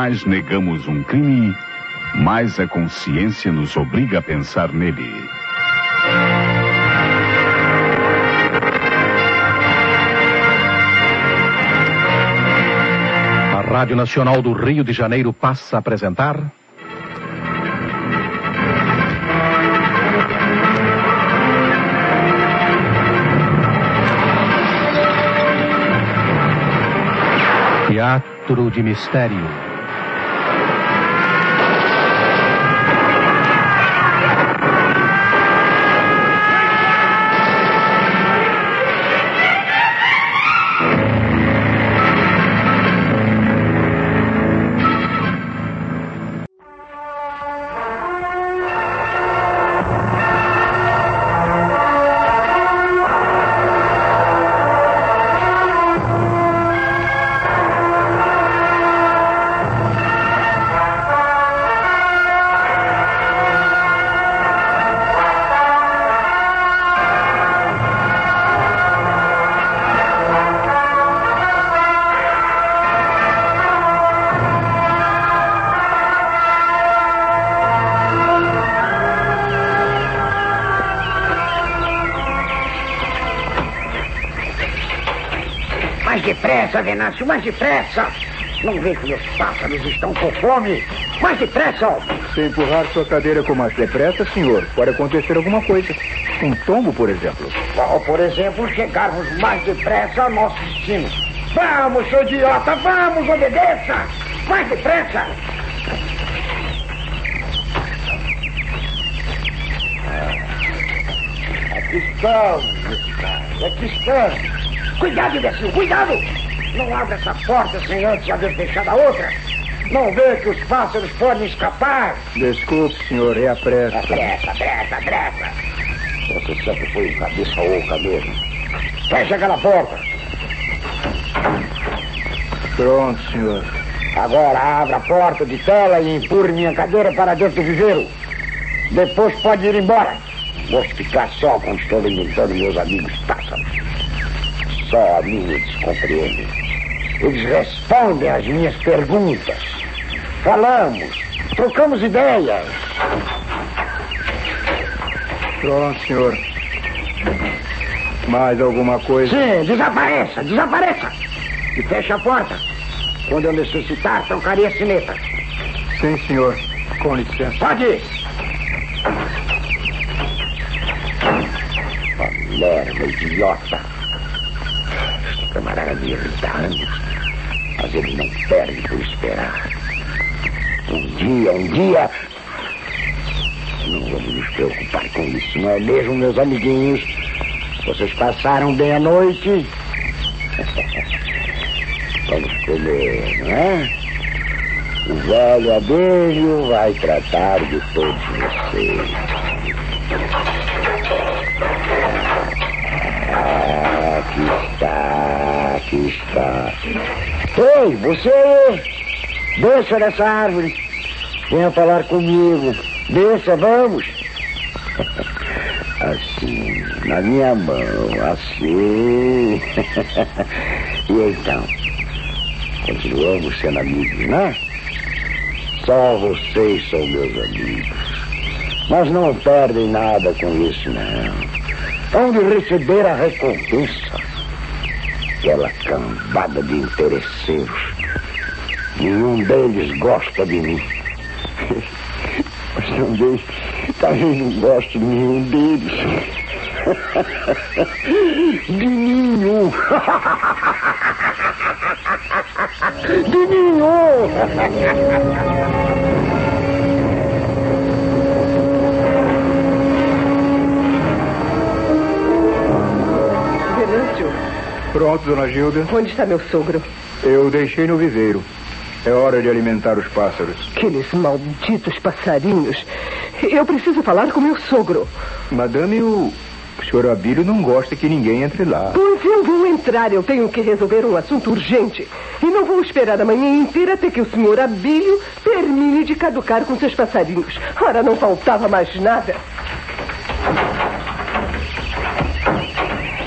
mais negamos um crime, mais a consciência nos obriga a pensar nele. A Rádio Nacional do Rio de Janeiro passa a apresentar... Teatro de Mistério. Mais depressa, Venâncio, mais depressa! Não vê que os pássaros estão com fome? Mais depressa! Se empurrar sua cadeira com mais depressa, senhor, pode acontecer alguma coisa. Um tombo, por exemplo. Ou, por exemplo, chegarmos mais depressa ao nosso destino. Vamos, seu idiota, vamos, obedeça! Mais depressa! Aqui estamos, aqui estamos. Cuidado, imbecil, cuidado! Não abra essa porta sem antes haver fechado a outra. Não vê que os pássaros podem escapar? Desculpe, senhor, é a pressa. Pressa. Você sempre foi cabeça oca mesmo. Fecha aquela porta. Pronto, senhor. Agora abra a porta de tela e empurre minha cadeira para dentro do viveiro. Depois pode ir embora. Vou ficar só quando estou alimentando meus amigos pássaros. Só a mim eles compreendem. Eles respondem às minhas perguntas. Falamos, trocamos ideias. Pronto, senhor. Mais alguma coisa? Sim, desapareça. E feche a porta. Quando eu necessitar, trocarei a sineta. Sim, senhor. Com licença. Pode ir. Palermo, idiota. Este camarada me irrita anos, mas ele não perde por esperar. Um dia... Não vamos nos preocupar com isso, não é mesmo, meus amiguinhos? Vocês passaram bem a noite? Vamos comer, não é? O velho Abelho vai tratar de todos vocês. Aqui está. Ei, você! Desça dessa árvore. Venha falar comigo. Desça, vamos. Assim, na minha mão, assim. E então? Continuamos sendo amigos, né? Só vocês são meus amigos. Mas não perdem nada com isso, não. Hão de receber a recompensa. Aquela cambada de interesseiros. Nenhum deles gosta de mim. Mas talvez não goste de nenhum deles. De nenhum. De nenhum. Venâncio. Pronto, dona Gilda. Onde está meu sogro? Eu deixei no viveiro. É hora de alimentar os pássaros. Aqueles malditos passarinhos. Eu preciso falar com meu sogro. Madame, o senhor Abílio não gosta que ninguém entre lá. Pois eu vou entrar. Eu tenho que resolver um assunto urgente. E não vou esperar a manhã inteira até que o senhor Abílio termine de caducar com seus passarinhos. Ora, não faltava mais nada.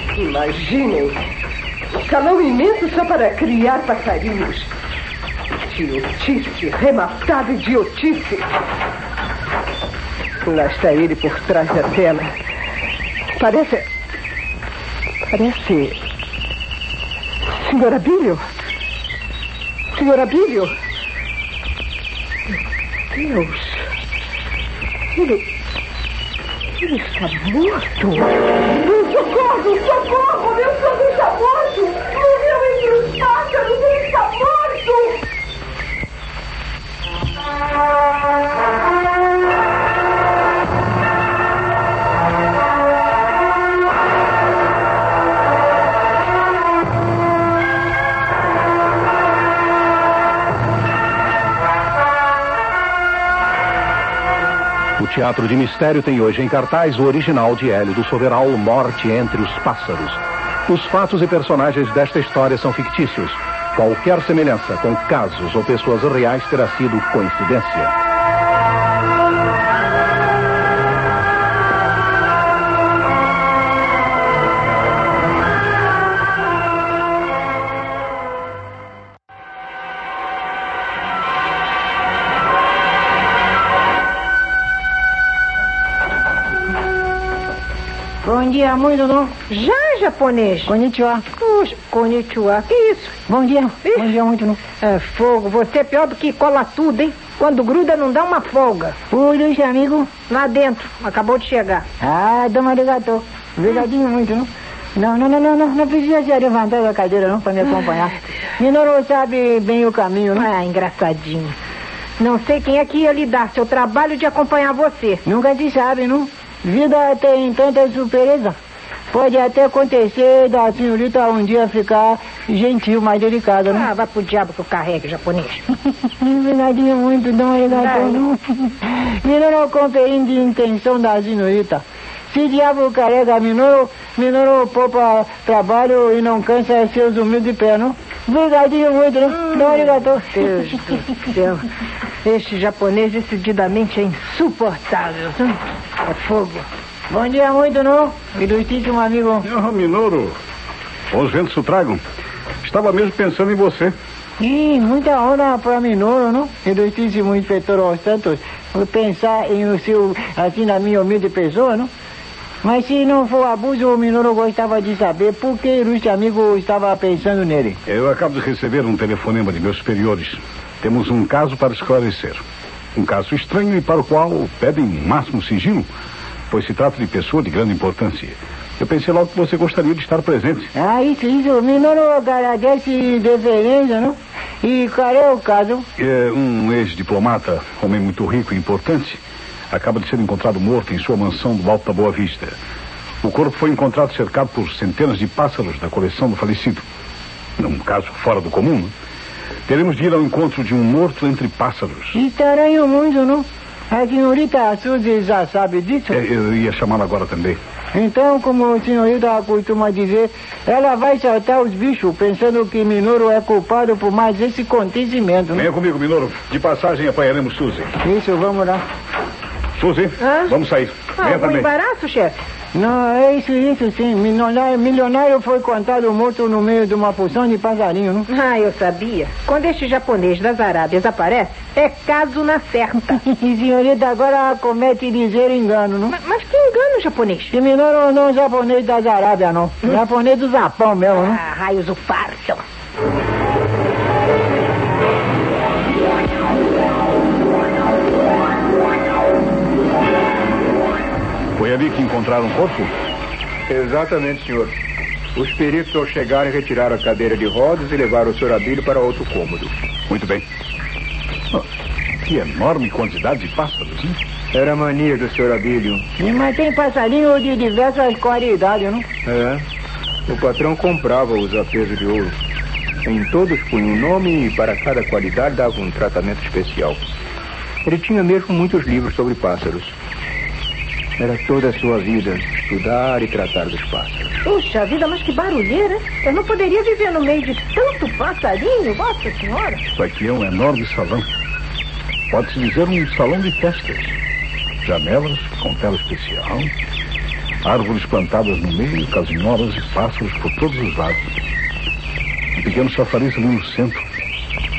Imaginem. Um salão imenso só para criar passarinhos. Idiotice, rematada idiotice. Lá está ele por trás da tela. Parece... Senhor Abílio? Senhor Abílio? Deus. Ele está morto. Socorro, socorro! Meu sonho está morto! Morreu entre os pássaros, ele está morto! O Teatro de Mistério tem hoje em cartaz o original de Hélio do Soberal, Morte entre os Pássaros. Os fatos e personagens desta história são fictícios. Qualquer semelhança com casos ou pessoas reais terá sido coincidência. Bom dia, muito não? Já, japonês? Konnichiwa. Puxa, konnichiwa. Que isso? Bom dia. Ih. Bom dia, muito não? É fogo, você é pior do que cola tudo, hein? Quando gruda não dá uma folga. Oi, Luiz, amigo. Lá dentro, acabou de chegar. Ah, dama arigato. Obrigadinho muito, não? Não precisa se levantar da cadeira, não, para me acompanhar. Minoru sabe bem o caminho, não? Ah, engraçadinho. Não sei quem é que ia lhe dar seu trabalho de acompanhar você. Nunca se sabe, não? Vida tem tanta surpresa. Pode até acontecer da senhorita um dia ficar gentil, mais delicada, não? Ah, vai pro diabo que eu carregue, japonês. Obrigadinho muito, dama arigato, não? Minoru compreende a intenção da senhorita. Se diabo carrega Minoru poupa trabalho e não cansa seus humildes pés, não? Obrigadinho muito, não? Dama arigato. Deus do céu. Este japonês decididamente é insuportável. É fogo. Bom dia muito, não? Ilustríssimo amigo. Minoru, os ventos o tragam. Estava mesmo pensando em você. Ih, muita honra para Minoru, não? Ilustríssimo inspetor Os Santos. Pensar em o seu, assim, na minha humilde pessoa, não? Mas se não for abuso, o Minoru gostava de saber por que o ilustre amigo estava pensando nele. Eu acabo de receber um telefonema de meus superiores. Temos um caso para esclarecer. Um caso estranho e para o qual pedem máximo sigilo, pois se trata de pessoa de grande importância. Eu pensei logo que você gostaria de estar presente. Ah, isso. Minoru agradece deferência, não? E qual é o caso? Um ex-diplomata, homem muito rico e importante, acaba de ser encontrado morto em sua mansão do Alto da Boa Vista. O corpo foi encontrado cercado por centenas de pássaros da coleção do falecido. Num caso fora do comum, não? Teremos de ir ao encontro de um morto entre pássaros. Estranho muito, não? A senhorita Suzy já sabe disso? Eu ia chamá-la agora também. Então, como a senhorita costuma dizer, ela vai soltar os bichos, pensando que Minoru é culpado por mais esse acontecimento, não? Venha comigo, Minoru. De passagem apanharemos Suzy. Isso, vamos lá. Suzy, vamos sair. Venha Algum também. embaraço, chefe? Não, é isso sim. Milionário foi encontrado morto no meio de uma porção de passarinho, não? Ah, eu sabia. Quando este japonês das Arábias aparece, é caso na certa. E senhorita agora comete ligeiro engano, não? Mas que engano, japonês? E Minoru não é japonês das Arábias, não. Japonês do Japão mesmo, não? Ah, raios o farto. Foi ali que encontraram o corpo? Exatamente, senhor. Os peritos, ao chegarem, retiraram a cadeira de rodas e levaram o Sr. Abílio para outro cômodo. Muito bem. Que enorme quantidade de pássaros, hein? Era a mania do Sr. Abílio. Mas tem passarinho de diversas qualidades, não? É. O patrão comprava-os a peso de ouro. Em todos punha um nome e para cada qualidade dava um tratamento especial. Ele tinha mesmo muitos livros sobre pássaros. Era toda a sua vida estudar e tratar dos pássaros. Puxa vida, mas que barulheira. Eu não poderia viver no meio de tanto passarinho, Vossa Senhora. Isso aqui é um enorme salão. Pode-se dizer um salão de festas. Janelas com tela especial, árvores plantadas no meio, casinholas e pássaros por todos os lados. Um pequeno chafariz ali no centro.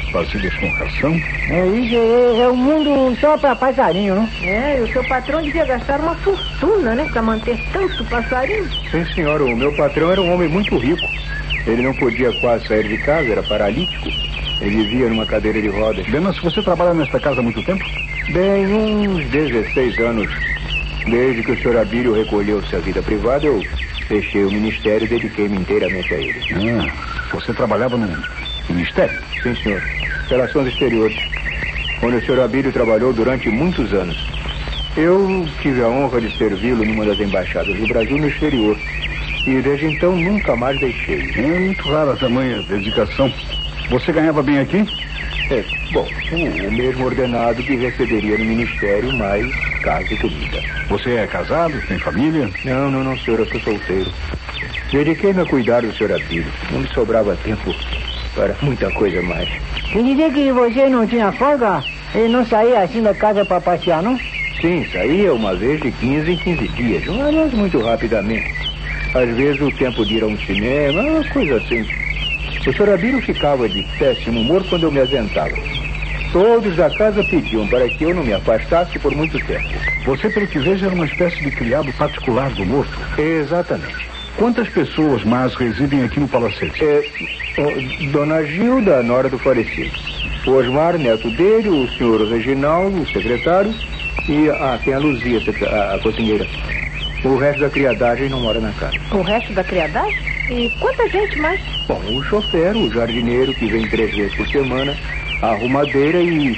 vasilhas com ração? Isso é um mundo só para passarinho, não? E o seu patrão devia gastar uma fortuna, né? Para manter tanto passarinho. Sim, senhora. O meu patrão era um homem muito rico. Ele não podia quase sair de casa, era paralítico. Ele vivia numa cadeira de rodas. Venâncio, você trabalha nesta casa há muito tempo? Bem, uns 16 anos. Desde que o senhor Abílio recolheu-se à vida privada, eu fechei o ministério e dediquei-me inteiramente a ele. Você trabalhava no ministério? Sim, senhor. Relações Exteriores, onde o senhor Abílio trabalhou durante muitos anos. Eu tive a honra de servi-lo numa das embaixadas do Brasil no exterior. E desde então nunca mais deixei. É muito rara a tamanha dedicação. Você ganhava bem aqui? Bom, o mesmo ordenado que receberia no ministério, mais casa e comida. Você é casado? Tem família? Não, senhor, eu sou solteiro. Dediquei-me a cuidar do senhor Abílio. Não me sobrava tempo para muita coisa mais. Quer dizer que você não tinha folga e não saía assim da casa para passear, não? Sim, saía uma vez de 15 em 15 dias, mas muito rapidamente. Às vezes o tempo de ir a um cinema, uma coisa assim. O senhor Abílio ficava de péssimo humor quando eu me ausentava. Todos da casa pediam para que eu não me afastasse por muito tempo. Você, pelo que vejo, era uma espécie de criado particular do morto. Exatamente. Quantas pessoas mais residem aqui no palacete? Dona Gilda, a nora do falecido. O Osmar, neto dele, o senhor Reginaldo, o secretário, e tem a Luzia, a cozinheira. O resto da criadagem não mora na casa. O resto da criadagem? E quanta gente mais? Bom, o chofer, o jardineiro, que vem 3 vezes por semana, a arrumadeira e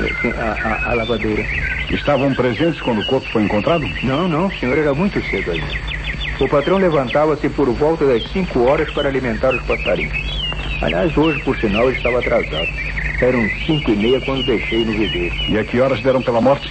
a lavadeira. Estavam presentes quando o corpo foi encontrado? Não, o senhor era muito cedo ainda. O patrão levantava-se por volta das 5 horas para alimentar os passarinhos. Aliás, hoje, por sinal, ele estava atrasado. Eram 5h30 quando deixei no viveiro. E a que horas deram pela morte?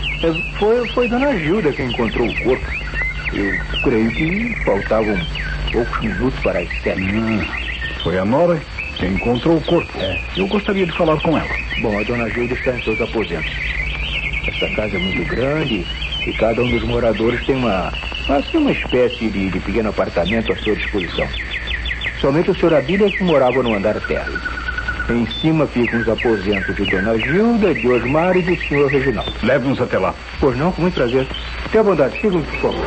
Foi Dona Gilda quem encontrou o corpo. Eu creio que faltavam poucos minutos para as 7. Foi a nora quem encontrou o corpo. Eu gostaria de falar com ela. Bom, a Dona Gilda está em seus aposentos. Esta casa é muito grande e cada um dos moradores tem uma espécie de pequeno apartamento à sua disposição. Somente o senhor Abílio é que morava no andar térreo. Em cima ficam os aposentos de Dona Gilda, de Osmar e do senhor Reginaldo. Leve-nos até lá. Pois não, com muito prazer. Tenha bondade, sigam-me, por favor.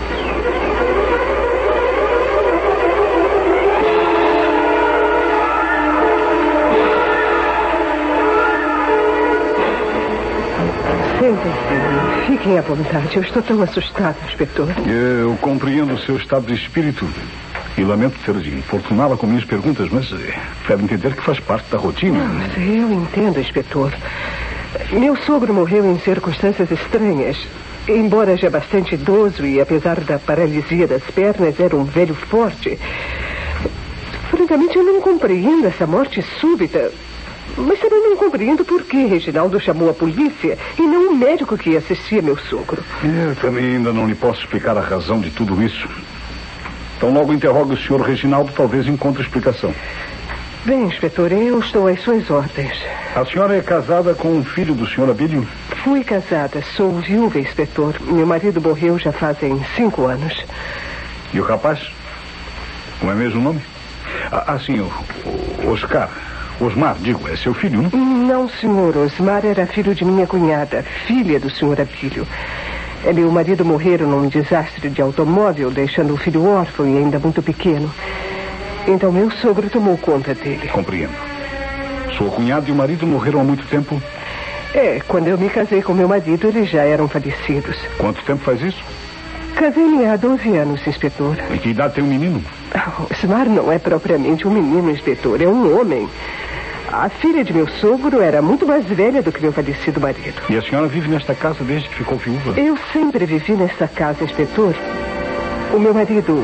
Sentem-se, fiquem à vontade. Eu estou tão assustado, inspetor. Eu compreendo o seu estado de espírito e lamento ter de importuná-la com minhas perguntas, mas deve entender que faz parte da rotina. Eu entendo, inspetor. Meu sogro morreu em circunstâncias estranhas. Embora já bastante idoso e apesar da paralisia das pernas, era um velho forte. Francamente, eu não compreendo essa morte súbita. Mas também não compreendo por que Reginaldo chamou a polícia e não o médico que assistia meu sogro. Eu também ainda não lhe posso explicar a razão de tudo isso. Então logo interrogue o senhor Reginaldo, talvez encontre explicação. Bem, inspetor, eu estou às suas ordens. A senhora é casada com um filho do senhor Abílio? Fui casada, sou viúva, inspetor. Meu marido morreu já fazem 5 anos. E o rapaz? Como é mesmo o nome? Sim, o Osmar, digo, é seu filho, não? Não, senhor. Osmar era filho de minha cunhada, filha do senhor Abílio. Meu marido morreram num desastre de automóvel, deixando o filho órfão e ainda muito pequeno. Então meu sogro tomou conta dele. Compreendo. Sua cunhada e o marido morreram há muito tempo? Quando eu me casei com meu marido, eles já eram falecidos. Quanto tempo faz isso? Casei-me há 12 anos, inspetor. E que idade tem o menino? Osmar não é propriamente um menino, inspetor, é um homem. A filha de meu sogro era muito mais velha do que meu falecido marido. E a senhora vive nesta casa desde que ficou viúva? Eu sempre vivi nesta casa, inspetor. O meu marido...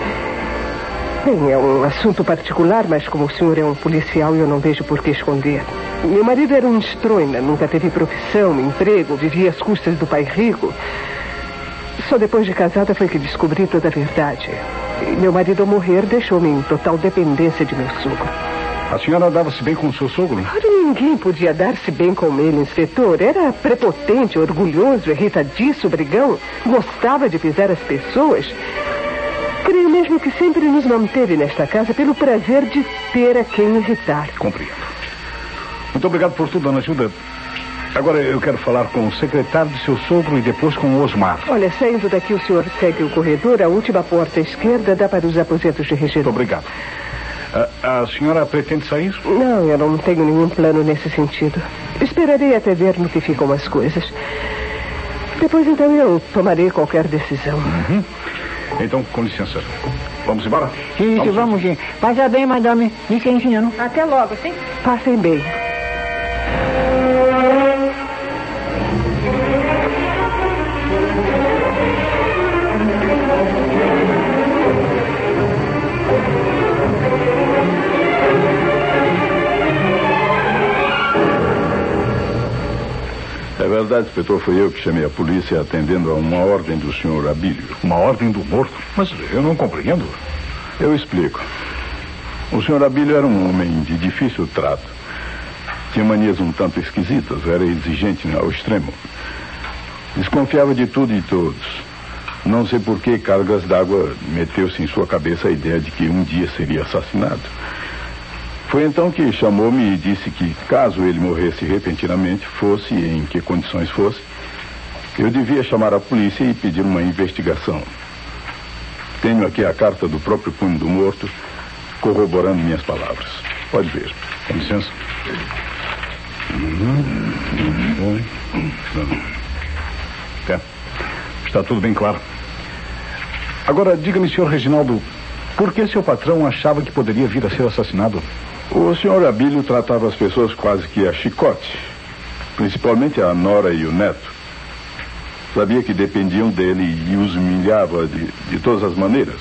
Bem, é um assunto particular, mas como o senhor é um policial, eu não vejo por que esconder. Meu marido era um estroina, nunca teve profissão, emprego, vivia às custas do pai rico. Só depois de casada foi que descobri toda a verdade. E meu marido, ao morrer, deixou-me em total dependência de meu sogro. A senhora dava-se bem com o seu sogro? Ninguém podia dar-se bem com ele, inspetor. Era prepotente, orgulhoso, irritadiço, brigão. Gostava de pisar as pessoas. Creio mesmo que sempre nos manteve nesta casa pelo prazer de ter a quem irritar. Compreendo. Muito obrigado por tudo, dona Gilda. Agora eu quero falar com o secretário de seu sogro e depois com o Osmar. Olha, saindo daqui o senhor segue o corredor, a última porta à esquerda dá para os aposentos de Reginaldo. Muito obrigado. A senhora pretende sair? Não, eu não tenho nenhum plano nesse sentido. Esperarei até ver no que ficam as coisas. Depois, então, eu tomarei qualquer decisão. Uhum. Então, com licença. Vamos embora? Isso, vamos sim. Passa bem, madame. Licencinha, não? Até logo, sim? Passem bem. É verdade, inspetor, foi eu que chamei a polícia atendendo a uma ordem do senhor Abílio. Uma ordem do morto? Mas eu não compreendo. Eu explico. O senhor Abílio era um homem de difícil trato. Tinha manias um tanto esquisitas, era exigente ao extremo. Desconfiava de tudo e todos. Não sei por que Cargas d'Água meteu-se em sua cabeça a ideia de que um dia seria assassinado. Foi então que chamou-me e disse que, caso ele morresse repentinamente, fosse em que condições fosse, eu devia chamar a polícia e pedir uma investigação. Tenho aqui a carta do próprio punho do morto, corroborando minhas palavras. Pode ver. Com licença. Está tudo bem claro. Agora, diga-me, senhor Reginaldo, por que seu patrão achava que poderia vir a ser assassinado? O senhor Abílio tratava as pessoas quase que a chicote, principalmente a nora e o neto. Sabia que dependiam dele e os humilhava de todas as maneiras.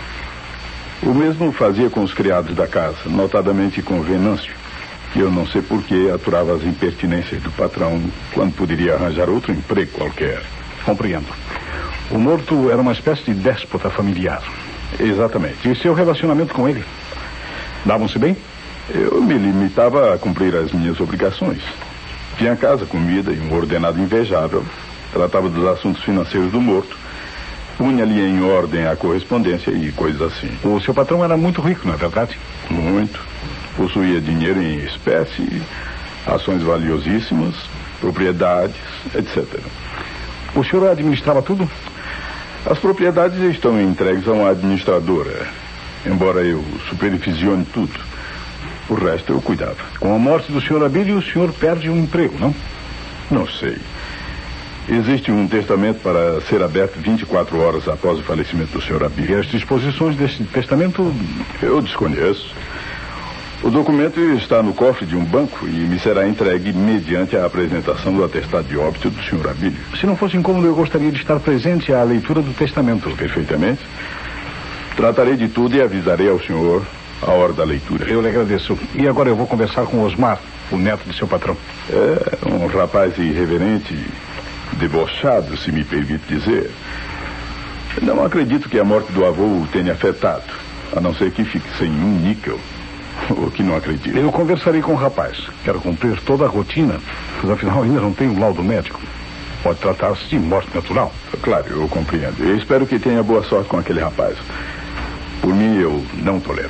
O mesmo fazia com os criados da casa, notadamente com Venâncio, que eu não sei por que aturava as impertinências do patrão quando poderia arranjar outro emprego qualquer. Compreendo. O morto era uma espécie de déspota familiar. Exatamente. E seu relacionamento com ele? Davam-se bem? Eu me limitava a cumprir as minhas obrigações. Tinha casa, comida e um ordenado invejável. Tratava dos assuntos financeiros do morto. Punha-lhe em ordem a correspondência e coisas assim. O seu patrão era muito rico, não é verdade? Muito. Possuía dinheiro em espécie, ações valiosíssimas, propriedades, etc. O senhor administrava tudo? As propriedades estão entregues a uma administradora, embora eu supervisione tudo. O resto eu cuidava. Com a morte do senhor Abílio, o senhor perde um emprego, não? Não sei. Existe um testamento para ser aberto 24 horas após o falecimento do senhor Abílio. E as disposições desse testamento? Eu desconheço. O documento está no cofre de um banco e me será entregue mediante a apresentação do atestado de óbito do senhor Abílio. Se não fosse incômodo, eu gostaria de estar presente à leitura do testamento. Perfeitamente. Tratarei de tudo e avisarei ao senhor a hora da leitura. Eu lhe agradeço. E agora eu vou conversar com o Osmar, o neto de seu patrão. É um rapaz irreverente, debochado, se me permite dizer. Não acredito que a morte do avô o tenha afetado, a não ser que fique sem um níquel. O que não acredito. Eu conversarei com o rapaz. Quero cumprir toda a rotina, mas afinal ainda não tenho um laudo médico. Pode tratar-se de morte natural. Claro, eu compreendo. Eu espero que tenha boa sorte com aquele rapaz. Por mim, eu não tolero.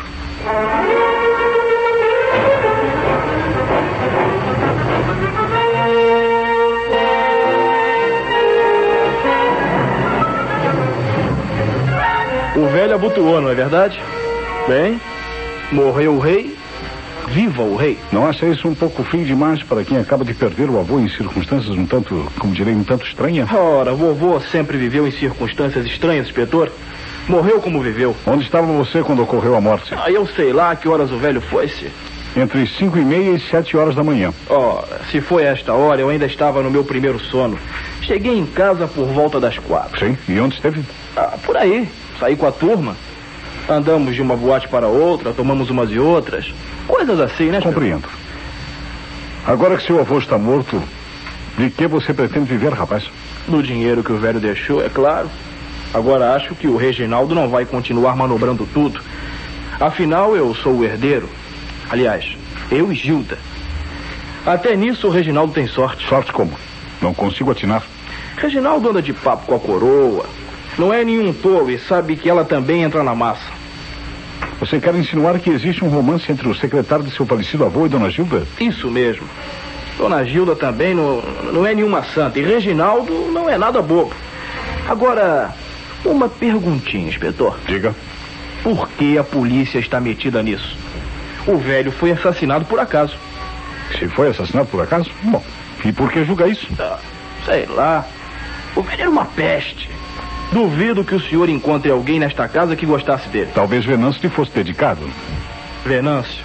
O velho abotoou, não é verdade? Bem, morreu o rei, viva o rei. Não acha isso um pouco frio demais para quem acaba de perder o avô em circunstâncias um tanto, como direi, um tanto estranhas? Ora, vovô sempre viveu em circunstâncias estranhas, inspetor. Morreu como viveu. Onde estava você quando ocorreu a morte? Eu sei lá que horas o velho foi-se. Entre 5:30 e 7 horas da manhã. Ora, se foi a esta hora, eu ainda estava no meu primeiro sono. Cheguei em casa por volta das 4. Sim, e onde esteve? Por aí. Saí com a turma. Andamos de uma boate para outra, tomamos umas e outras. Coisas assim, né? Compreendo. Agora que seu avô está morto, de que você pretende viver, rapaz? Do dinheiro que o velho deixou, é claro. Agora acho que o Reginaldo não vai continuar manobrando tudo. Afinal, eu sou o herdeiro. Aliás, eu e Gilda. Até nisso o Reginaldo tem sorte. Sorte como? Não consigo atinar. Reginaldo anda de papo com a coroa. Não é nenhum tolo e sabe que ela também entra na massa. Você quer insinuar que existe um romance entre o secretário de seu falecido avô e Dona Gilda? Isso mesmo. Dona Gilda também não é nenhuma santa. E Reginaldo não é nada bobo. Agora, uma perguntinha, inspetor. Diga. Por que a polícia está metida nisso? O velho foi assassinado por acaso. Se foi assassinado por acaso? Bom, e por que julga isso? Sei lá. O velho era uma peste. Duvido que o senhor encontre alguém nesta casa que gostasse dele. Talvez Venâncio lhe fosse dedicado. Venâncio?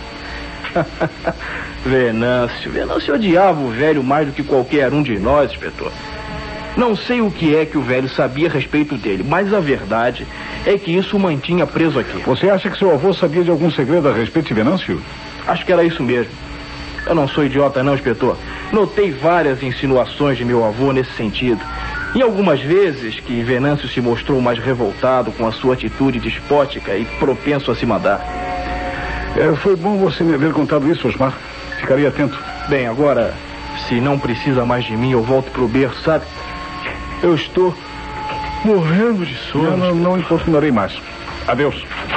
Venâncio odiava o velho mais do que qualquer um de nós, inspetor. Não sei o que é que o velho sabia a respeito dele, mas a verdade é que isso o mantinha preso aqui. Você acha que seu avô sabia de algum segredo a respeito de Venâncio? Acho que era isso mesmo. Eu não sou idiota não, inspetor. Notei várias insinuações de meu avô nesse sentido. E algumas vezes que Venâncio se mostrou mais revoltado com a sua atitude despótica e propenso a se mandar. Foi bom você me haver contado isso, Osmar. Ficaria atento. Bem, agora, se não precisa mais de mim, eu volto pro berço, sabe? Eu estou morrendo de sono. Não importunarei mais. Adeus.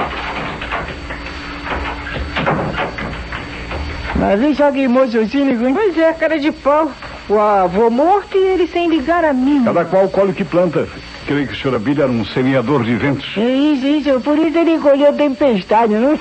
Mas vem só que moço cínico, hein? Pois é, cara de pau. O avô morto e ele sem ligar a mim. Cada qual colhe o que planta. Creio que o senhor Abílio era um semeador de ventos. É isso. Por isso ele colheu tempestade, não?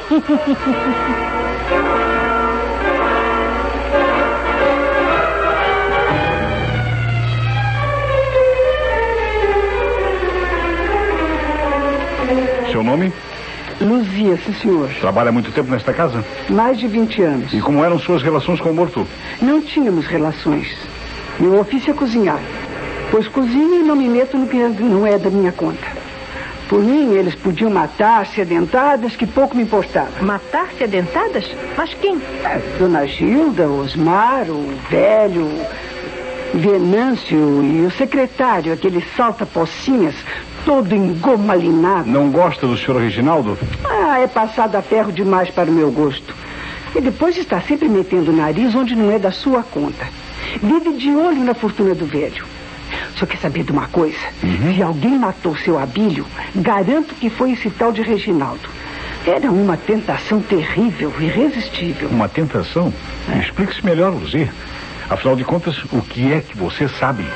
Seu nome? Luzia, sim, senhor. Trabalha há muito tempo nesta casa? Mais de 20 anos. E como eram suas relações com o morto? Não tínhamos relações. Meu ofício é cozinhar. Pois cozinho e não me meto no que não é da minha conta. Por mim, eles podiam matar-se a dentadas, que pouco me importava. Matar-se a dentadas? Mas quem? Dona Gilda, Osmar, o velho, Venâncio e o secretário, aquele salta-pocinhas, todo engomalinado. Não gosta do senhor Reginaldo? É passado a ferro demais para o meu gosto. E depois está sempre metendo o nariz onde não é da sua conta. Vive de olho na fortuna do velho. Só quer saber de uma coisa? Se alguém matou seu Abílio, garanto que foi esse tal de Reginaldo. Era uma tentação terrível, irresistível. Uma tentação? Explique-se melhor, Luzia. Afinal de contas, o que é que você sabe?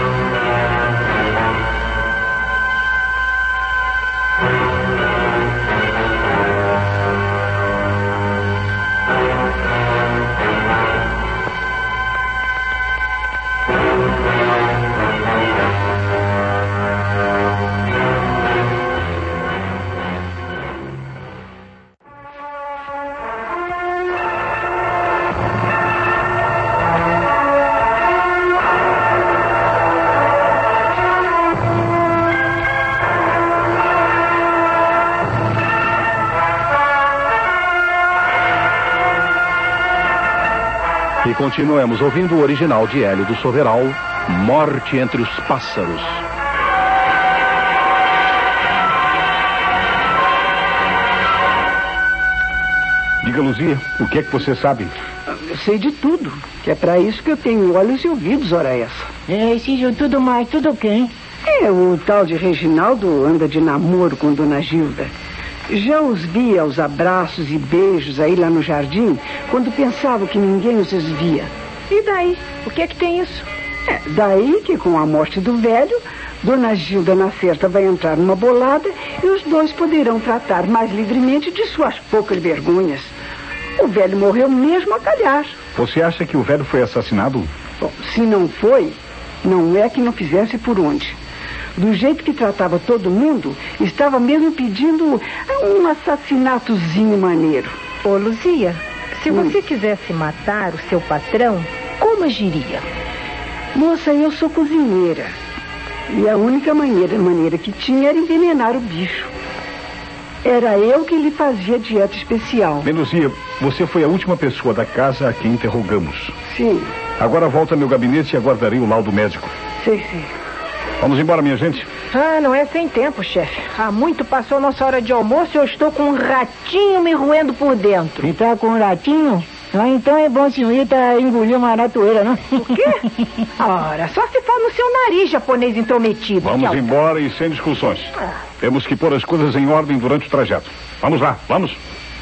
E continuamos ouvindo o original de Hélio do Soveral, Morte entre os Pássaros. Diga, Luzia, o que é que você sabe? Eu sei de tudo, que é para isso que eu tenho olhos e ouvidos, ora essa. Sim, tudo mais, tudo quem? O tal de Reginaldo anda de namoro com Dona Gilda. Já os vi aos abraços e beijos aí lá no jardim, quando pensava que ninguém os via. E daí? O que é que tem isso? Daí que com a morte do velho, Dona Gilda na certa vai entrar numa bolada e os dois poderão tratar mais livremente de suas poucas vergonhas. O velho morreu mesmo a calhar. Você acha que o velho foi assassinado? Bom, se não foi, não é que não fizesse por onde. Do jeito que tratava todo mundo, estava mesmo pedindo um assassinatozinho maneiro. Ô, Luzia, se você quisesse matar o seu patrão, como agiria? Moça, eu sou cozinheira. E a única maneira que tinha era envenenar o bicho. Era eu que lhe fazia dieta especial. Bem, Luzia, você foi a última pessoa da casa a quem interrogamos. Sim. Agora volta ao meu gabinete e aguardarei o laudo médico. Sei. Vamos embora, minha gente. Não é sem tempo, chefe. Há muito passou nossa hora de almoço e eu estou com um ratinho me roendo por dentro. E tá com um ratinho? Lá então é bom, senhorita, engolir uma ratoeira, não? O quê? Ora, só se for no seu nariz, japonês intrometido. Vamos embora e sem discussões. Temos que pôr as coisas em ordem durante o trajeto. Vamos lá, vamos.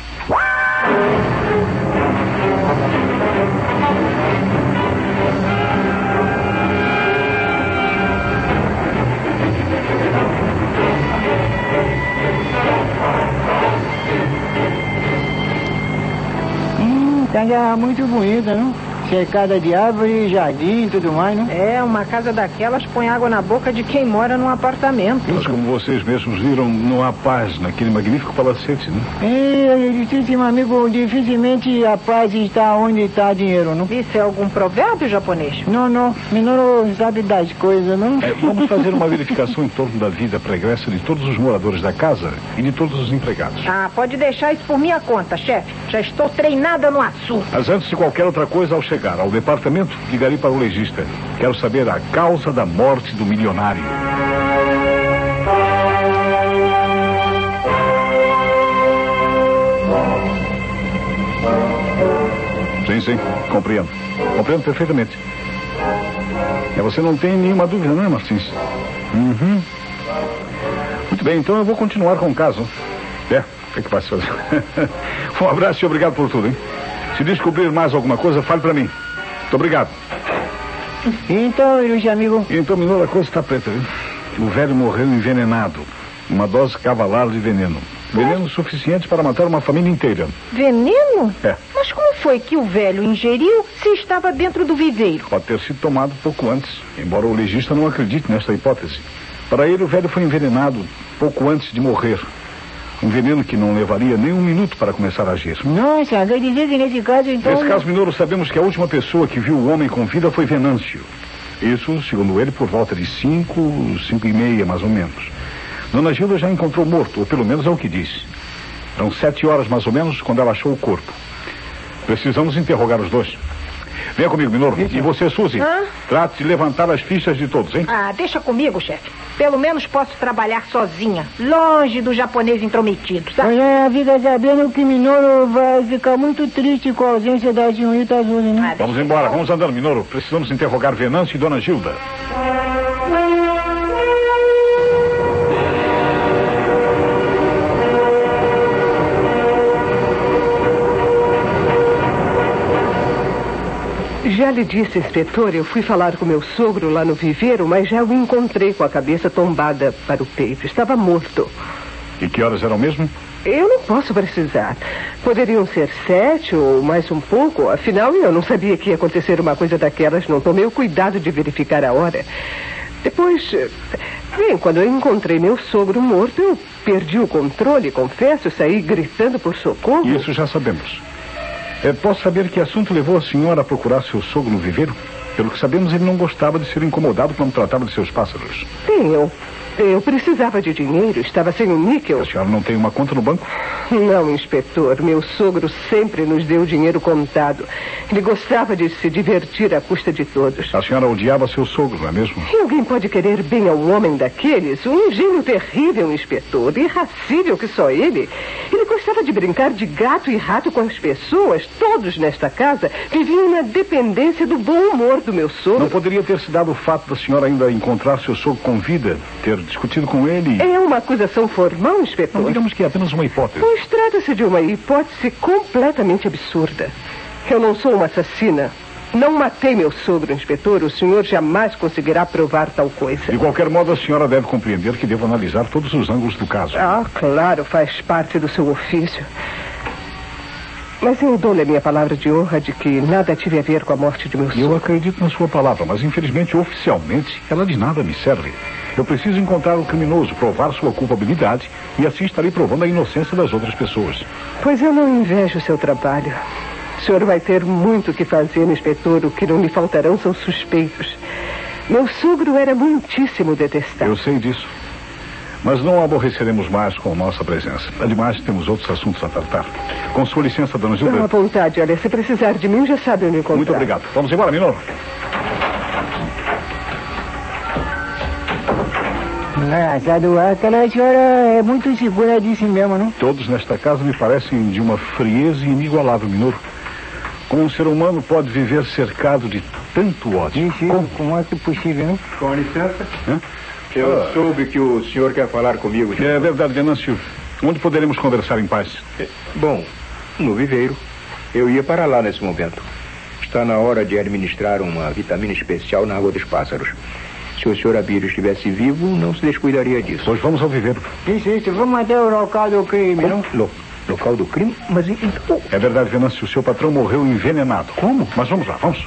Casa muito bonita, não? Cercada de árvore, jardim e tudo mais, não? É, uma casa daquelas põe água na boca de quem mora num apartamento. Mas como vocês mesmos viram, não há paz naquele magnífico palacete, né? Justíssimo amigo, dificilmente a paz está onde está dinheiro, não? Isso é algum provérbio japonês? Não. Menor sabe das coisas, não? Vamos fazer uma verificação em torno da vida pregressa de todos os moradores da casa e de todos os empregados. Ah, pode deixar isso por minha conta, chefe. Já estou treinada no assunto. Mas antes de qualquer outra coisa, ao chegar ao departamento, ligarei para o legista. Quero saber a causa da morte do milionário. Sim, compreendo. Compreendo perfeitamente. Você não tem nenhuma dúvida, não é, Martins? Uhum. Muito bem, então eu vou continuar com o caso. O que é que vai se fazer? Um abraço e obrigado por tudo, hein? Se descobrir mais alguma coisa, fale pra mim. Muito obrigado. Então, ilustre amigo. Então, Minoru, a coisa está preta, viu? O velho morreu envenenado. Uma dose cavalar de veneno. Veneno suficiente para matar uma família inteira. Veneno? É. Mas como foi que o velho ingeriu se estava dentro do viveiro? Pode ter sido tomado pouco antes, embora o legista não acredite nesta hipótese. Para ele, o velho foi envenenado pouco antes de morrer. Um veneno que não levaria nem um minuto para começar a agir. Nossa, quer dizer que nesse caso, então... Nesse caso, Minoru, sabemos que a última pessoa que viu o homem com vida foi Venâncio. Isso, segundo ele, por volta de 5h30, mais ou menos. Dona Gilda já encontrou morto, ou pelo menos é o que disse. Eram 7 horas, mais ou menos, quando ela achou o corpo. Precisamos interrogar os dois. Venha comigo, Minoru. E você, Suzy? Trate de levantar as fichas de todos, hein? Ah, deixa comigo, chefe. Pelo menos posso trabalhar sozinha, longe do japonês intrometido, sabe? Olha, fica sabendo que Minoru vai ficar muito triste com a ausência da senhorita Suzy, né? Vamos embora, vamos andando, Minoru. Precisamos interrogar Venâncio e Dona Gilda. Já lhe disse, inspetor, eu fui falar com meu sogro lá no viveiro, mas já o encontrei com a cabeça tombada para o peito. Estava morto. E que horas eram mesmo? Eu não posso precisar. Poderiam ser 7 ou mais um pouco. Afinal, eu não sabia que ia acontecer uma coisa daquelas. Não tomei o cuidado de verificar a hora. Depois, bem, quando eu encontrei meu sogro morto, eu perdi o controle, confesso, saí gritando por socorro. Isso já sabemos. Posso saber que assunto levou a senhora a procurar seu sogro no viveiro? Pelo que sabemos, ele não gostava de ser incomodado quando tratava de seus pássaros. Sim, eu precisava de dinheiro, estava sem um níquel. A senhora não tem uma conta no banco? Não, inspetor. Meu sogro sempre nos deu dinheiro contado. Ele gostava de se divertir à custa de todos. A senhora odiava seu sogro, não é mesmo? E alguém pode querer bem a um homem daqueles? Um gênio terrível, inspetor, irracível que só ele. Ele gostava de brincar de gato e rato com as pessoas. Todos nesta casa viviam na dependência do bom humor do meu sogro. Não poderia ter se dado o fato da senhora ainda encontrar seu sogro com vida, ter discutido com ele? É uma acusação formal, inspetor? Não, digamos que é apenas uma hipótese. Pois trata-se de uma hipótese completamente absurda. Eu não sou uma assassina. Não matei meu sogro, inspetor. O senhor jamais conseguirá provar tal coisa. De qualquer modo, a senhora deve compreender que devo analisar todos os ângulos do caso. Ah, claro, faz parte do seu ofício. Mas eu dou-lhe a minha palavra de honra de que nada tive a ver com a morte de meu sogro. Eu acredito na sua palavra, mas infelizmente, oficialmente, ela de nada me serve. Eu preciso encontrar o criminoso, provar sua culpabilidade e assim estarei provando a inocência das outras pessoas. Pois eu não invejo o seu trabalho. O senhor vai ter muito o que fazer, inspetor. O que não lhe faltarão são suspeitos. Meu sogro era muitíssimo detestável. Eu sei disso. Mas não o aborreceremos mais com nossa presença. Ademais, temos outros assuntos a tratar. Com sua licença, dona Gilda. À vontade, olha, se precisar de mim, já sabe onde encontrar. Muito obrigado. Vamos embora, Minoru. Engraçado, aquela senhora é muito segura de si mesma, não? Todos nesta casa me parecem de uma frieza inigualável, Minoru. Como um ser humano pode viver cercado de tanto ódio? Como é que é possível, não? Com licença. Eu soube que o senhor quer falar comigo. É verdade, Venâncio. Onde poderemos conversar em paz? Bom, no viveiro. Eu ia para lá nesse momento. Está na hora de administrar uma vitamina especial na água dos pássaros. Se o senhor Abílio estivesse vivo, não se descuidaria disso. Pois vamos ao viveiro. Isso, vamos até o local do crime, não? Local do crime? Mas então... É verdade, Venâncio. O seu patrão morreu envenenado. Como? Mas vamos lá, vamos.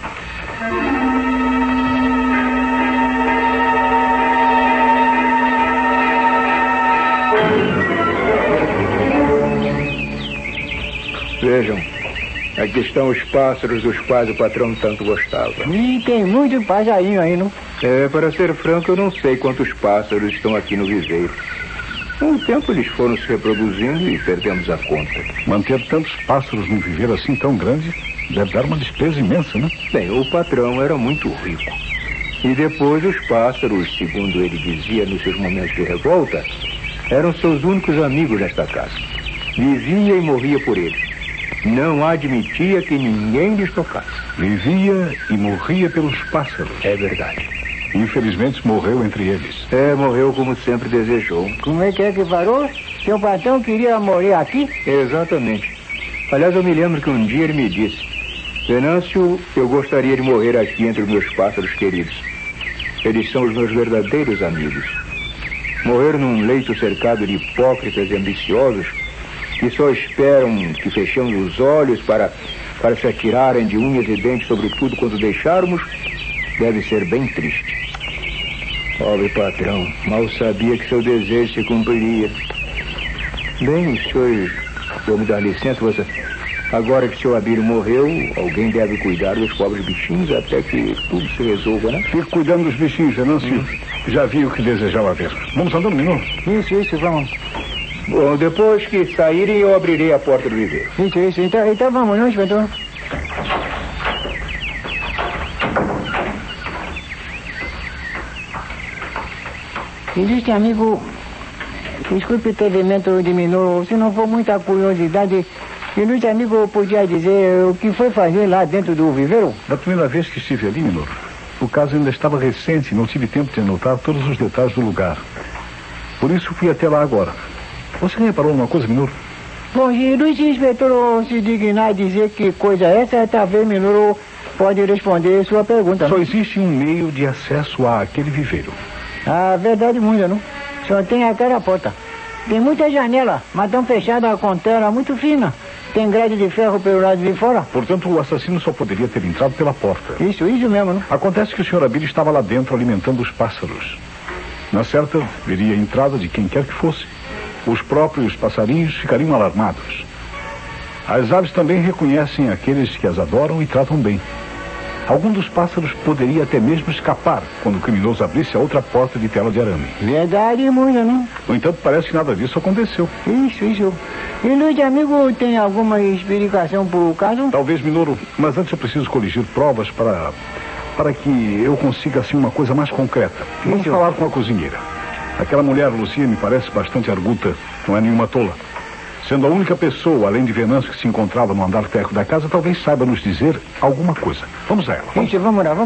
Vejam, aqui estão os pássaros dos quais o patrão tanto gostava. E tem muito passarinho aí, não? Para ser franco, eu não sei quantos pássaros estão aqui no viveiro. Com o tempo eles foram se reproduzindo e perdemos a conta. Manter tantos pássaros num viveiro assim tão grande deve dar uma despesa imensa, né? Bem, o patrão era muito rico. E depois os pássaros, segundo ele dizia nos seus momentos de revolta, eram seus únicos amigos nesta casa. Vivia e morria por eles. Não admitia que ninguém lhes tocasse. Vivia e morria pelos pássaros. É verdade. Infelizmente morreu entre eles. Morreu como sempre desejou. Como é que parou? Seu patrão queria morrer aqui? Exatamente. Aliás, eu me lembro que um dia ele me disse: Venâncio, eu gostaria de morrer aqui entre os meus pássaros queridos. Eles são os meus verdadeiros amigos. Morrer num leito cercado de hipócritas e ambiciosos que só esperam que fechemos os olhos para se atirarem de unhas e dentes sobre tudo quando deixarmos, deve ser bem triste. Pobre patrão, mal sabia que seu desejo se cumpriria. Bem, os senhores vão me dar licença, agora que seu Abílio morreu, alguém deve cuidar dos pobres bichinhos até que tudo se resolva, né? Fique cuidando dos bichinhos, Venâncio. Já vi o que desejava ver. Vamos andando, menino? Isso, vamos. Bom, depois que saírem, eu abrirei a porta do viveiro. Isso. Então vamos, não, inspetor? Existe, amigo, desculpe o atrevimento de menor, se não for muita curiosidade, ilustre amigo podia dizer o que foi fazer lá dentro do viveiro? Da primeira vez que estive ali, menor, o caso ainda estava recente e não tive tempo de anotar todos os detalhes do lugar. Por isso fui até lá agora. Você reparou numa coisa, menor? Bom, se ilustre inspetor se dignar a dizer que coisa é essa, talvez menor pode responder sua pergunta. Só existe um meio de acesso àquele viveiro. A verdade muda, não? Só tem aquela porta. Tem muita janela, mas estão fechadas com tela muito fina. Tem grade de ferro pelo lado de fora. Portanto, o assassino só poderia ter entrado pela porta. Isso mesmo, não? Acontece que o Sr. Abílio estava lá dentro alimentando os pássaros. Na certa, veria a entrada de quem quer que fosse. Os próprios passarinhos ficariam alarmados. As aves também reconhecem aqueles que as adoram e tratam bem. Algum dos pássaros poderia até mesmo escapar quando o criminoso abrisse a outra porta de tela de arame. Verdade muda, não? No entanto, parece que nada disso aconteceu. Isso. E Luiz, amigo, tem alguma explicação para o caso? Talvez, Minoro, mas antes eu preciso coligir provas para que eu consiga, assim, uma coisa mais concreta. Vamos falar com a cozinheira. Aquela mulher, Lucia, me parece bastante arguta, não é nenhuma tola. Sendo a única pessoa, além de Venâncio, que se encontrava no andar térreo da casa, talvez saiba nos dizer alguma coisa. Vamos a ela. Isso, vamos lá.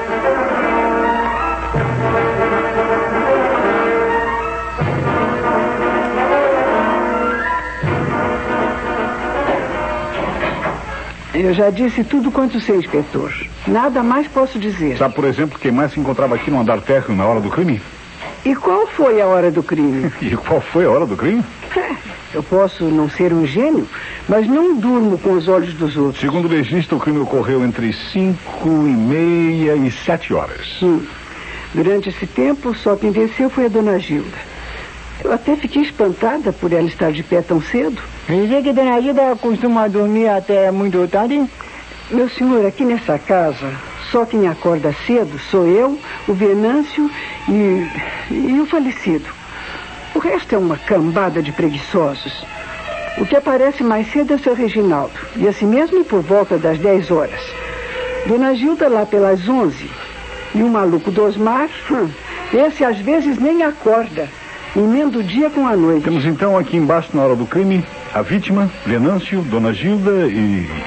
Eu já disse tudo quanto sei, inspetor. Nada mais posso dizer. Sabe, por exemplo, quem mais se encontrava aqui no andar térreo na hora do crime? E qual foi a hora do crime? E qual foi a hora do crime? Eu posso não ser um gênio, mas não durmo com os olhos dos outros. Segundo o legista, o crime ocorreu entre 5:30 e 7 horas. Durante esse tempo, só quem desceu foi a dona Gilda. Eu até fiquei espantada por ela estar de pé tão cedo. Dizer que dona Gilda costuma dormir até muito tarde? Meu senhor, aqui nessa casa, só quem acorda cedo sou eu, o Venâncio e o falecido. O resto é uma cambada de preguiçosos. O que aparece mais cedo é o seu Reginaldo. E assim mesmo por volta das 10 horas. Dona Gilda lá pelas 11. E o maluco do Osmar, esse às vezes nem acorda. Emenda o dia com a noite. Temos então aqui embaixo, na hora do crime, a vítima, Venâncio, Dona Gilda e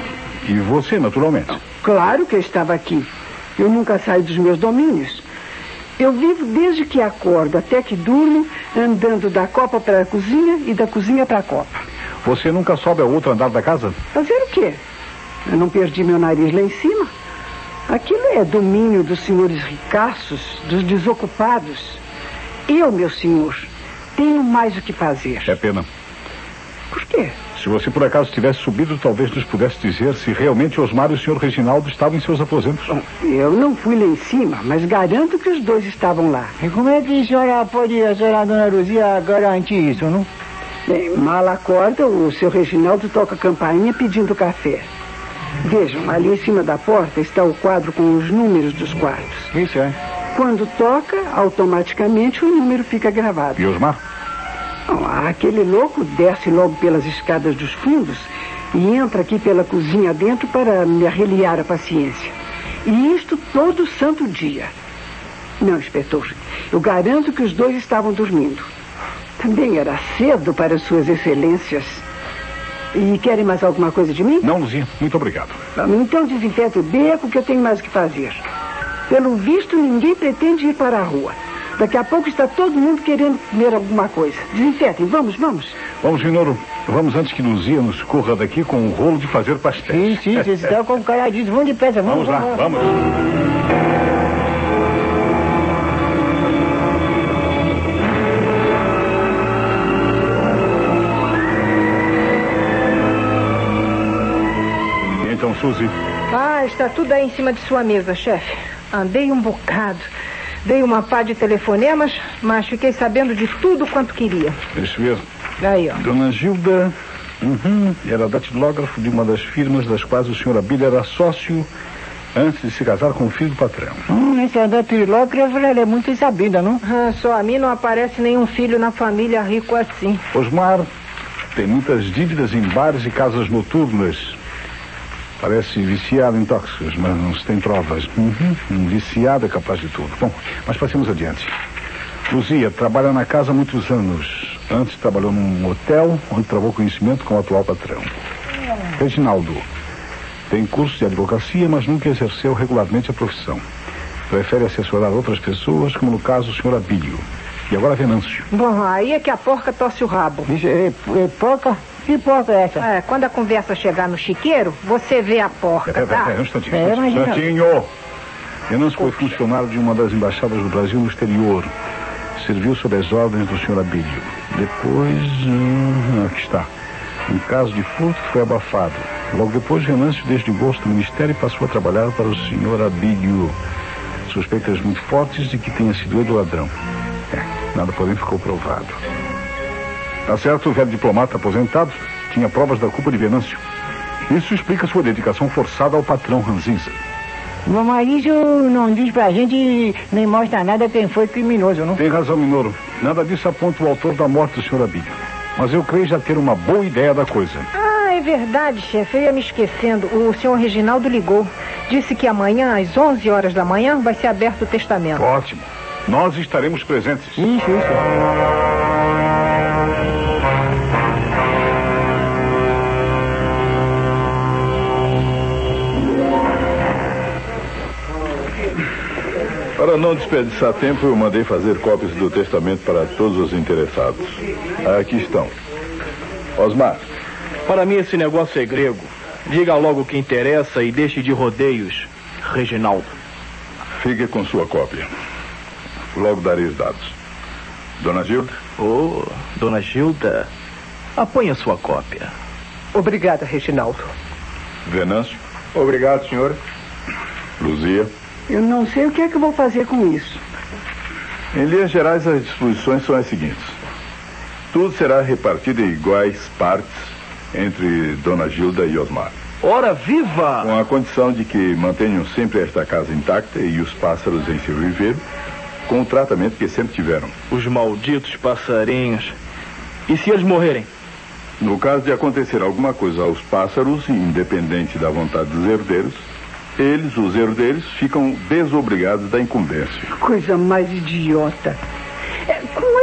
E você, naturalmente. Claro que eu estava aqui. Eu nunca saio dos meus domínios. Eu vivo desde que acordo até que durmo, andando da copa para a cozinha e da cozinha para a copa. Você nunca sobe ao outro andar da casa? Fazer o quê? Eu não perdi meu nariz lá em cima. Aquilo é domínio dos senhores ricaços, dos desocupados. Eu, meu senhor, tenho mais o que fazer. É pena. Por quê? Se você por acaso tivesse subido, talvez nos pudesse dizer se realmente Osmar e o senhor Reginaldo estavam em seus aposentos. Bom, eu não fui lá em cima, mas garanto que os dois estavam lá. E como é que a senhora dona Luzia, garantir isso, não? Bem, mal acorda, o seu Reginaldo toca a campainha pedindo café. Vejam, ali em cima da porta está o quadro com os números dos quartos. Isso é. Quando toca, automaticamente o número fica gravado. E Osmar? Bom, aquele louco desce logo pelas escadas dos fundos e entra aqui pela cozinha dentro para me arreliar a paciência. E isto todo santo dia. Não, inspetor, eu garanto que os dois estavam dormindo. Também era cedo para suas excelências. E querem mais alguma coisa de mim? Não, Luzia, muito obrigado. Então desinfete o beco que eu tenho mais o que fazer. Pelo visto, ninguém pretende ir para a rua. Daqui a pouco está todo mundo querendo comer alguma coisa. Desinfetem, vamos. Vamos, Minoro. Vamos antes que Luzia nos corra daqui com um rolo de fazer pastéis. Sim, vocês estão com cara disso. Vamos depressa, vamos lá, vamos. Então, Suzy. Está tudo aí em cima de sua mesa, chefe. Andei um bocado. Dei uma pá de telefonemas, mas fiquei sabendo de tudo quanto queria. Deixa eu ver. Aí, ó. Dona Gilda era datilógrafo de uma das firmas das quais o senhor Abílio era sócio antes de se casar com o filho do patrão. Essa datilógrafa, ela é muito sabida, não? Só a mim não aparece nenhum filho na família rico assim. Osmar tem muitas dívidas em bares e casas noturnas. Parece viciado em tóxicos, mas não se tem provas. Um viciado é capaz de tudo. Bom, mas passemos adiante. Luzia trabalha na casa há muitos anos. Antes trabalhou num hotel, onde travou conhecimento com o atual patrão. Reginaldo tem curso de advocacia, mas nunca exerceu regularmente a profissão. Prefere assessorar outras pessoas, como no caso o senhor Abílio. E agora Venâncio. Bom, aí é que a porca torce o rabo. Porca? Que porca é essa? Quando a conversa chegar no chiqueiro, você vê a porca, tá? Um instantinho. Venâncio foi funcionário de uma das embaixadas do Brasil no exterior. Serviu sob as ordens do senhor Abílio. Depois, aqui está. Um caso de furto foi abafado. Logo depois, Venâncio desligou-se do ministério e passou a trabalhar para o senhor Abílio. Suspeitas muito fortes de que tenha sido ele o ladrão. Nada, porém, ficou provado. Tá certo, o velho diplomata aposentado tinha provas da culpa de Venâncio. Isso explica sua dedicação forçada ao patrão Ranzinza. Bom, mas isso não diz pra gente, nem mostra nada quem foi criminoso, não? Tem razão, Minoro. Nada disso aponta o autor da morte do senhor Abílio. Mas eu creio já ter uma boa ideia da coisa. É verdade, chefe. Eu ia me esquecendo. O senhor Reginaldo ligou. Disse que amanhã, às 11 horas da manhã, vai ser aberto o testamento. Ótimo. Nós estaremos presentes. Isso. Para não desperdiçar tempo, eu mandei fazer cópias do testamento para todos os interessados. Aqui estão. Osmar. Para mim esse negócio é grego. Diga logo o que interessa e deixe de rodeios, Reginaldo. Fique com sua cópia. Logo darei os dados. Dona Gilda? Dona Gilda, aponha sua cópia. Obrigada, Reginaldo. Venâncio? Obrigado, senhor. Luzia? Eu não sei o que é que eu vou fazer com isso. Em linhas gerais, as disposições são as seguintes. Tudo será repartido em iguais partes entre Dona Gilda e Osmar. Ora, viva! Com a condição de que mantenham sempre esta casa intacta e os pássaros em seu viveiro, com o tratamento que sempre tiveram. Os malditos passarinhos. E se eles morrerem? No caso de acontecer alguma coisa aos pássaros, independente da vontade dos herdeiros, eles, os herdeiros, ficam desobrigados da incumbência. Coisa mais idiota. Como é que se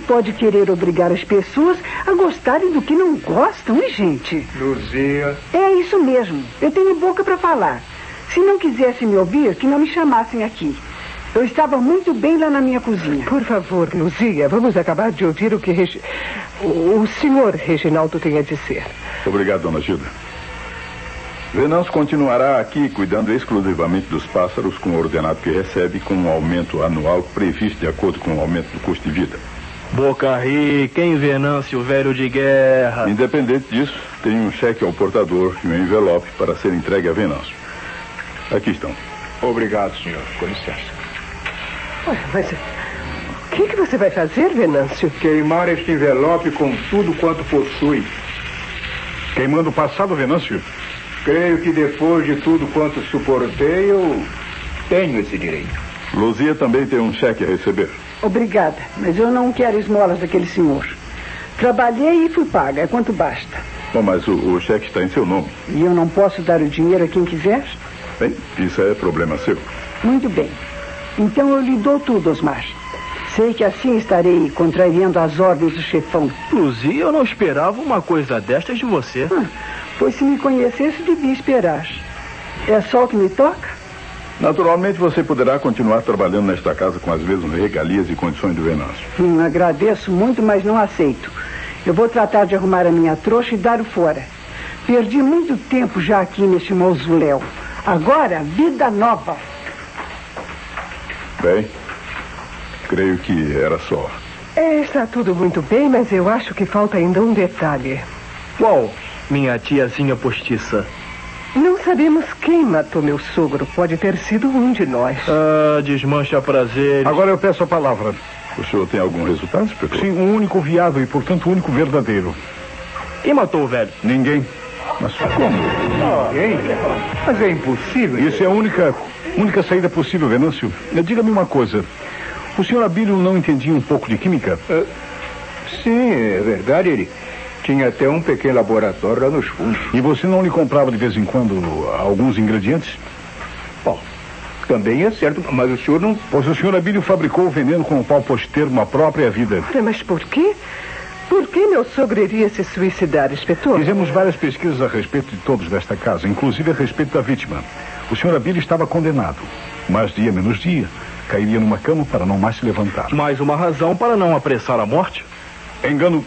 pode querer obrigar as pessoas a gostarem do que não gostam, hein, gente? Luzia. É isso mesmo. Eu tenho boca para falar. Se não quisessem me ouvir, que não me chamassem aqui. Eu estava muito bem lá na minha cozinha. Por favor, Luzia, vamos acabar de ouvir o que o senhor Reginaldo tem a dizer. Obrigado, dona Gilda. Venâncio continuará aqui cuidando exclusivamente dos pássaros com o ordenado que recebe, com um aumento anual previsto de acordo com o aumento do custo de vida. Boca rica, hein, Venâncio, velho de guerra? Independente disso, tem um cheque ao portador e um envelope para ser entregue a Venâncio. Aqui estão. Obrigado, senhor. Com licença. Mas o que você vai fazer, Venâncio? Queimar este envelope com tudo quanto possui. Queimando o passado, Venâncio? Creio que depois de tudo quanto suportei, eu tenho esse direito. Luzia também tem um cheque a receber. Obrigada, mas eu não quero esmolas daquele senhor. Trabalhei e fui paga, é quanto basta. Bom, mas o cheque está em seu nome. E eu não posso dar o dinheiro a quem quiser? Bem, isso é problema seu. Muito bem. Então eu lhe dou tudo, Osmar. Sei que assim estarei contrariando as ordens do chefão. Luzia, eu não esperava uma coisa destas de você. Pois se me conhecesse, devia esperar. É só o que me toca? Naturalmente, você poderá continuar trabalhando nesta casa com as mesmas regalias e condições do Venâncio. Agradeço muito, mas não aceito. Eu vou tratar de arrumar a minha trouxa e dar-o fora. Perdi muito tempo já aqui neste mausoléu. Agora, vida nova. Bem, creio que era só. Está tudo muito bem, mas eu acho que falta ainda um detalhe. Qual, minha tiazinha postiça? Não sabemos quem matou meu sogro. Pode ter sido um de nós. Desmancha prazer. Agora eu peço a palavra. O senhor tem algum resultado, inspetor? Sim, um único viável e, portanto, o único verdadeiro. Quem matou o velho? Ninguém. Mas como? Ninguém? Mas é impossível. Isso é a única saída possível, Venâncio. Diga-me uma coisa. O senhor Abílio não entendia um pouco de química? Sim, é verdade. Ele tinha até um pequeno laboratório lá nos fundos. E você não lhe comprava de vez em quando alguns ingredientes? Bom, também é certo, mas o senhor não... Pois o senhor Abílio fabricou o veneno com o qual pôs termo à própria vida. Mas por quê? Por que meu sogro iria se suicidar, inspetor? Fizemos várias pesquisas a respeito de todos desta casa, inclusive a respeito da vítima. O senhor Abílio estava condenado, mas dia menos dia cairia numa cama para não mais se levantar. Mais uma razão para não apressar a morte? Engano.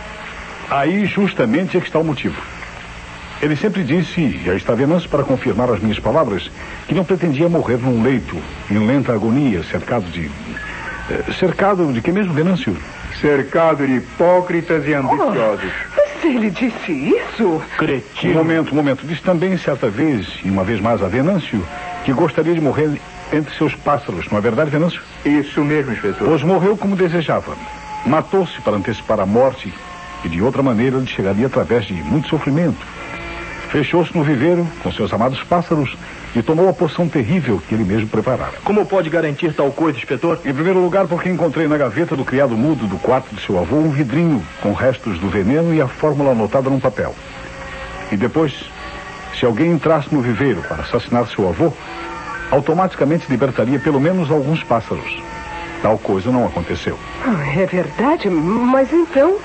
Aí justamente é que está o motivo. Ele sempre disse, e aí está Venâncio para confirmar as minhas palavras, que não pretendia morrer num leito, em lenta agonia, cercado de... cercado de que mesmo, Venâncio? Cercado de hipócritas e ambiciosos. Mas ele disse isso? Cretino. Um momento. Disse também certa vez, e uma vez mais a Venâncio, que gostaria de morrer entre seus pássaros. Não é verdade, Venâncio? Isso mesmo, inspetor. Pois morreu como desejava. Matou-se para antecipar a morte e de outra maneira ele chegaria através de muito sofrimento. Fechou-se no viveiro com seus amados pássaros e tomou a poção terrível que ele mesmo preparara. Como pode garantir tal coisa, inspetor? Em primeiro lugar, porque encontrei na gaveta do criado mudo do quarto de seu avô um vidrinho com restos do veneno e a fórmula anotada num papel. E depois, se alguém entrasse no viveiro para assassinar seu avô, automaticamente libertaria pelo menos alguns pássaros. Tal coisa não aconteceu. É verdade, mas então...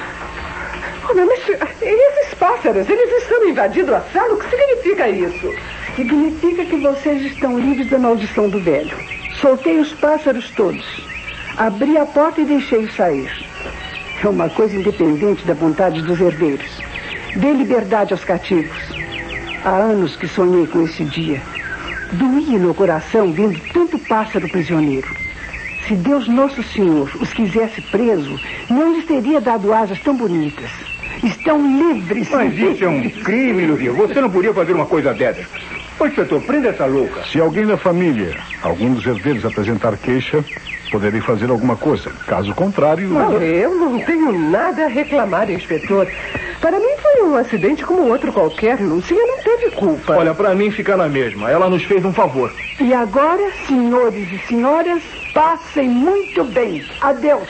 Mas esses pássaros, eles estão invadindo a sala? O que significa isso? Significa que vocês estão livres da maldição do velho. Soltei os pássaros todos. Abri a porta e deixei-os sair. É uma coisa independente da vontade dos herdeiros. Dei liberdade aos cativos. Há anos que sonhei com esse dia. Doía no coração vendo tanto pássaro prisioneiro. Se Deus Nosso Senhor os quisesse presos, não lhes teria dado asas tão bonitas. Estão livres. Mas isso é um crime, Luzia. Você não podia fazer uma coisa dessas. Ô, inspetor, prenda essa louca. Se alguém da família, algum dos herdeiros apresentar queixa, poderei fazer alguma coisa. Caso contrário... Eu não tenho nada a reclamar, inspetor. Para mim foi um acidente como outro qualquer. Lúcia não teve culpa. Olha, para mim fica na mesma. Ela nos fez um favor. E agora, senhores e senhoras, passem muito bem. Adeus.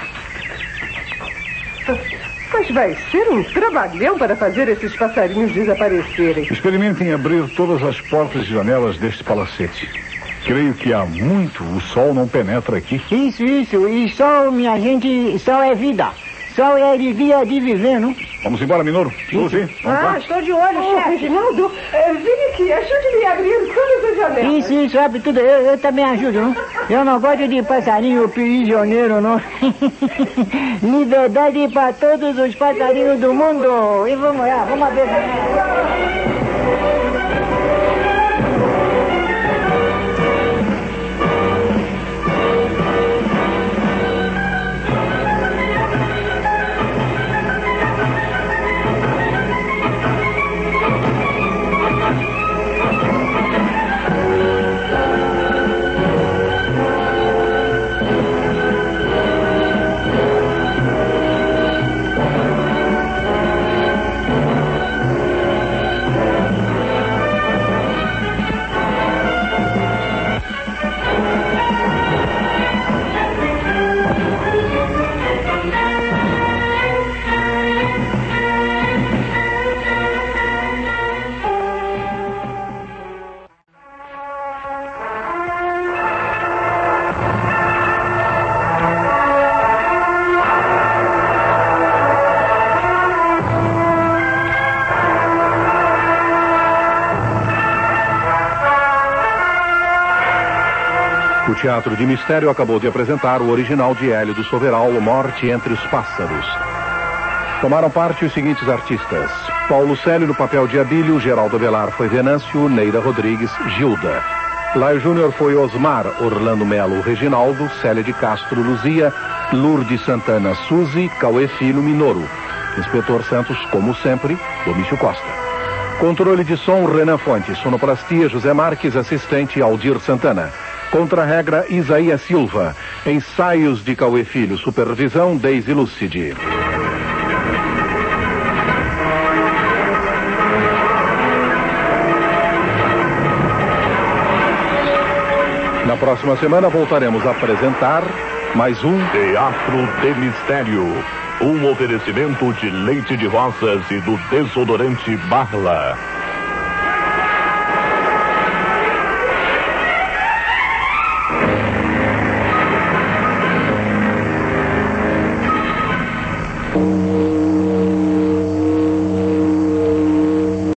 Mas vai ser um trabalhão para fazer esses passarinhos desaparecerem. Experimentem abrir todas as portas e janelas deste palacete. Creio que há muito o sol não penetra aqui. Isso. E sol, minha gente, sol é vida. Sol é alegria de viver, não? Vamos embora, Minoru. Suzy, vamos lá. Estou de olho, chefe. Reginaldo, vem aqui, ajude-me a abrir todas as janelas. Isso, abre tudo. Eu também ajudo, não? Eu não gosto de passarinho prisioneiro, não. Liberdade para todos os passarinhos do mundo. E vamos lá, vamos abrir. O Teatro de Mistério acabou de apresentar o original de Hélio do Soveral, Morte entre os Pássaros. Tomaram parte os seguintes artistas: Paulo Célio no papel de Abílio, Geraldo Avelar foi Venâncio, Neida Rodrigues, Gilda. Laio Júnior foi Osmar, Orlando Melo, Reginaldo, Célia de Castro, Luzia, Lourdes Santana, Suzy, Cauê Filho, Minoru. Inspetor Santos, como sempre, Domício Costa. Controle de som, Renan Fontes. Sonoplastia, José Marques. Assistente, Aldir Santana. Contra-regra, Isaías Silva. Ensaios de Cauê Filho. Supervisão, Deise Lucidi. Na próxima semana voltaremos a apresentar mais um Teatro de Mistério. Um oferecimento de leite de rosas e do desodorante Barla.